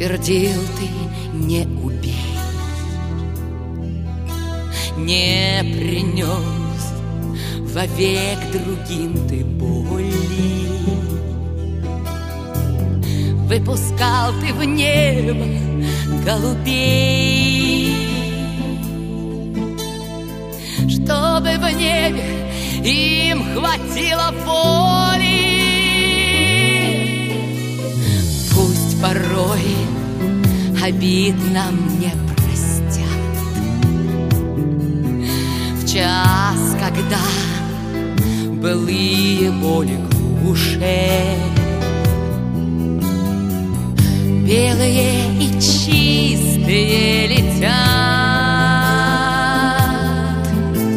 твердил ты: не убей, не принес вовек другим ты боли. Выпускал ты в небо голубей, чтобы в небе им хватило воли. Пусть порой обид нам не простят, в час, когда былые боли глуше, белые и чистые летят,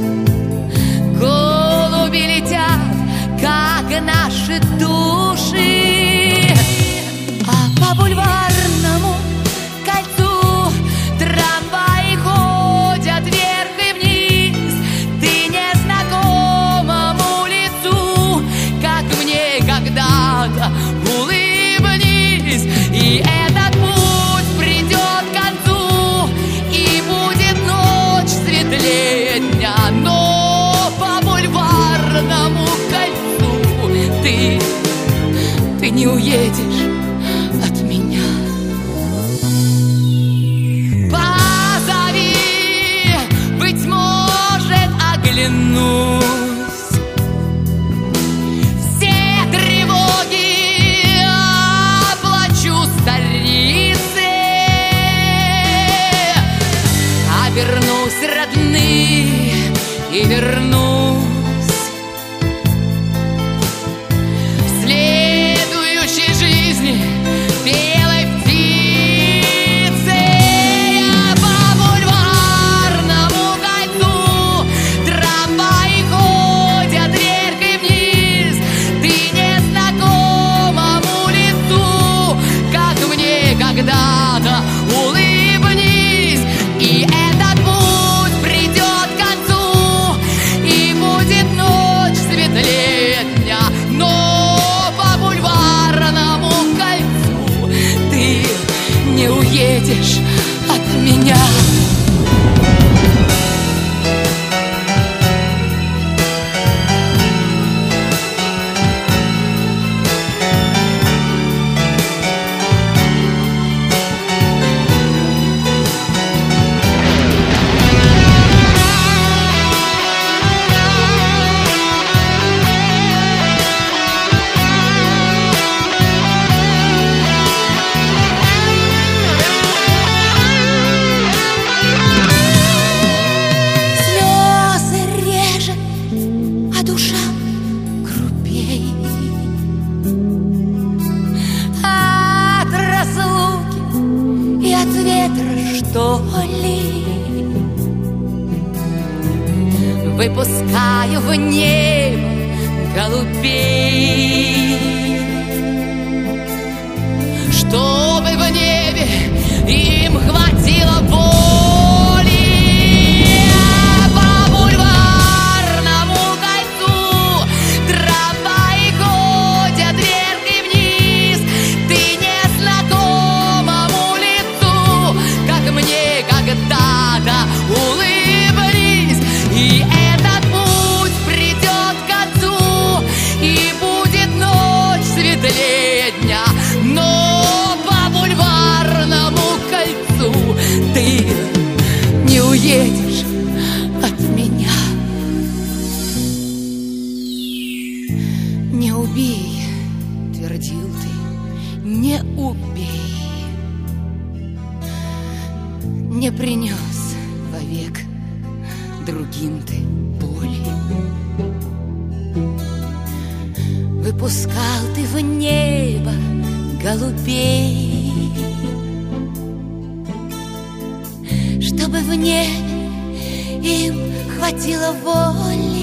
голуби летят, как наши души. А по бульварному кольцу трамваи ходят вверх и вниз. Ты незнакомому лицу, как мне когда-то, улыбнись. И этот путь придет к концу, и будет ночь светлее дня. Но по бульварному кольцу ты не уедешь от меня. Позови, быть может, оглянусь. Все тревоги оплачу старице, обернусь родные и вернусь в следующей жизни белой птицей. А по бульварному кольцу трамваи ходят вверх и вниз. Ты незнакомому лицу, как мне когда-то, улыбнись. И этот путь придет к концу, и будет ночь светлее дня. Но по бульварному кольцу ты не уедешь от меня. Слезы реже, а душа грубей от разлуки и от ветра, что ли. Выпускаю в небо голубей, чтобы в небе им хватило воли. А по бульварному кольцу трамваи ходят вверх и вниз. Ты незнакомому лицу, как мне когда-то, улыбнись. И этот путь придет к концу, и будет ночь светлее дня. Но по бульварному кольцу ты не уедешь от меня. Не убей, твердил ты, не убей, не принес вовек другим ты боли. Выпускал ты в небо голубей, чтобы в небе им хватило воли.